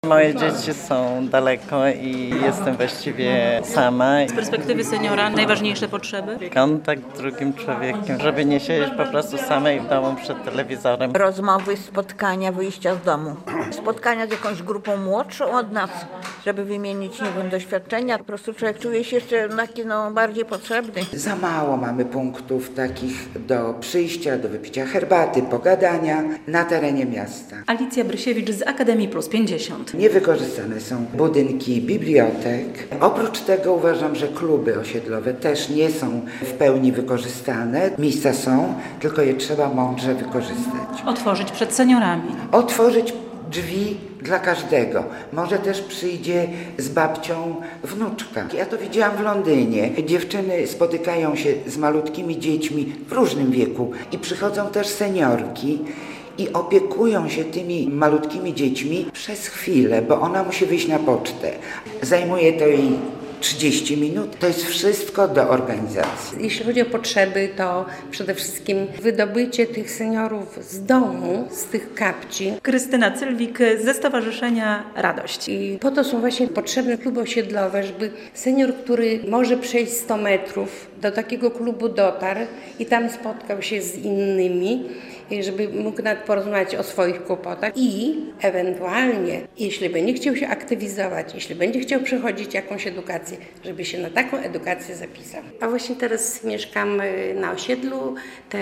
Moje dzieci są daleko i jestem właściwie sama. Z perspektywy seniora najważniejsze potrzeby? Kontakt z drugim człowiekiem, żeby nie siedzieć po prostu samej w domu przed telewizorem. Rozmowy, spotkania, wyjścia z domu. Spotkania z jakąś grupą młodszą od nas, żeby wymienić, doświadczenia. Po prostu człowiek czuje się jeszcze taki bardziej potrzebny. Za mało mamy punktów takich do przyjścia, do wypicia herbaty, pogadania na terenie miasta. Alicja Brysiewicz z Akademii Plus 50. Niewykorzystane są budynki bibliotek. Oprócz tego uważam, że kluby osiedlowe też nie są w pełni wykorzystane. Miejsca są, tylko je trzeba mądrze wykorzystać. Otworzyć przed seniorami. Otworzyć drzwi dla każdego. Może też przyjdzie z babcią wnuczka. Ja to widziałam w Londynie. Dziewczyny spotykają się z malutkimi dziećmi w różnym wieku i przychodzą też seniorki i opiekują się tymi malutkimi dziećmi przez chwilę, bo ona musi wyjść na pocztę. Zajmuje to jej 30 minut. To jest wszystko do organizacji. Jeśli chodzi o potrzeby, to przede wszystkim wydobycie tych seniorów z domu, z tych kapci. Krystyna Cylwik ze Stowarzyszenia Radość. I po to są właśnie potrzebne kluby osiedlowe, żeby senior, który może przejść 100 metrów, do takiego klubu dotarł i tam spotkał się z innymi, żeby mógł nawet porozmawiać o swoich kłopotach i ewentualnie, jeśli będzie chciał się aktywizować, jeśli będzie chciał przechodzić jakąś edukację, żeby się na taką edukację zapisał. A właśnie teraz mieszkam na osiedlu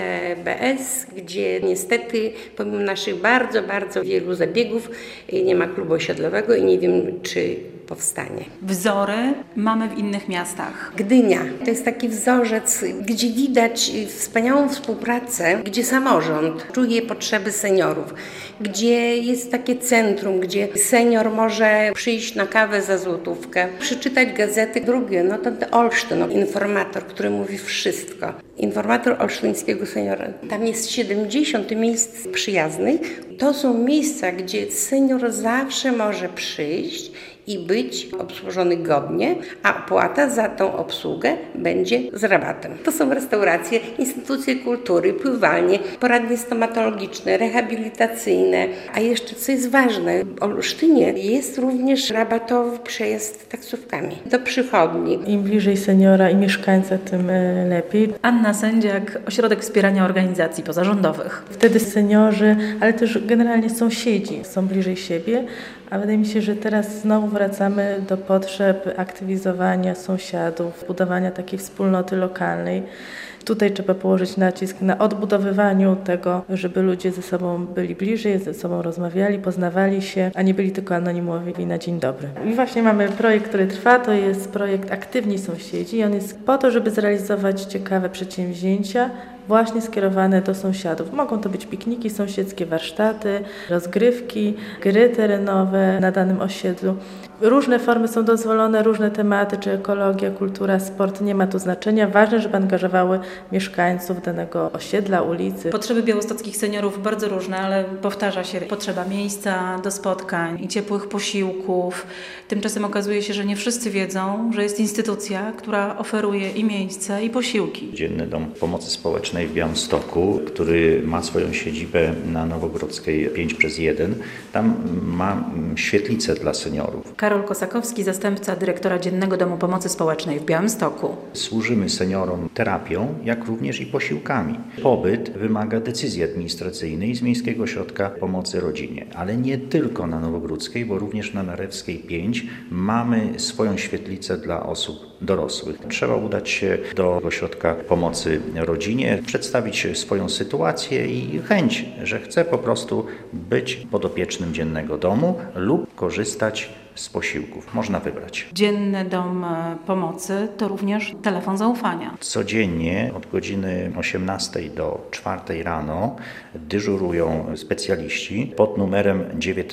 TBS, gdzie niestety pomimo naszych bardzo, bardzo wielu zabiegów nie ma klubu osiedlowego i nie wiem, czy powstanie. Wzory mamy w innych miastach. Gdynia to jest taki wzorzec, gdzie widać wspaniałą współpracę, gdzie samorząd czuje potrzeby seniorów, gdzie jest takie centrum, gdzie senior może przyjść na kawę za złotówkę, przeczytać gazety. Drugie, to Olsztyn, informator, który mówi wszystko. Informator olsztyńskiego seniora. Tam jest 70 miejsc przyjaznych. To są miejsca, gdzie senior zawsze może przyjść i być obsłużony godnie, a opłata za tą obsługę będzie z rabatem. To są restauracje, instytucje kultury, pływalnie, poradnie stomatologiczne, rehabilitacyjne, a jeszcze co jest ważne, w Olsztynie jest również rabatowy przejazd taksówkami do przychodni. Im bliżej seniora i mieszkańca, tym lepiej. Anna Sędziak, Ośrodek Wspierania Organizacji Pozarządowych. Wtedy seniorzy, ale też generalnie sąsiedzi są bliżej siebie, a wydaje mi się, że teraz znowu wracamy do potrzeb aktywizowania sąsiadów, budowania takiej wspólnoty lokalnej. Tutaj trzeba położyć nacisk na odbudowywaniu tego, żeby ludzie ze sobą byli bliżej, ze sobą rozmawiali, poznawali się, a nie byli tylko anonimowi na dzień dobry. I właśnie mamy projekt, który trwa, to jest projekt Aktywni Sąsiedzi i on jest po to, żeby zrealizować ciekawe przedsięwzięcia, właśnie skierowane do sąsiadów. Mogą to być pikniki sąsiedzkie, warsztaty, rozgrywki, gry terenowe na danym osiedlu. Różne formy są dozwolone, różne tematy, czy ekologia, kultura, sport, nie ma tu znaczenia. Ważne, żeby angażowały mieszkańców danego osiedla, ulicy. Potrzeby białostockich seniorów bardzo różne, ale powtarza się potrzeba miejsca do spotkań i ciepłych posiłków. Tymczasem okazuje się, że nie wszyscy wiedzą, że jest instytucja, która oferuje i miejsce, i posiłki. Dzienny Dom Pomocy Społecznej w Białymstoku, który ma swoją siedzibę na Nowogrodzkiej 5/1. Tam ma świetlicę dla seniorów. Karol Kosakowski, zastępca dyrektora Dziennego Domu Pomocy Społecznej w Białymstoku. Służymy seniorom terapią, jak również i posiłkami. Pobyt wymaga decyzji administracyjnej z Miejskiego Ośrodka Pomocy Rodzinie, ale nie tylko na Nowogrodzkiej, bo również na Narewskiej 5 mamy swoją świetlicę dla osób dorosłych. Trzeba udać się do Ośrodka Pomocy Rodzinie, przedstawić swoją sytuację i chęć, że chce po prostu być podopiecznym Dziennego Domu lub korzystać z posiłków. Można wybrać. Dzienny Dom Pomocy to również telefon zaufania. Codziennie od godziny 18 do 4 rano dyżurują specjaliści pod numerem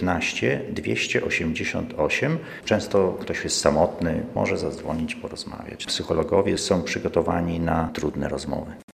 19 288. Często ktoś jest samotny, może zadzwonić, porozmawiać. Psychologowie są przygotowani na trudne rozmowy.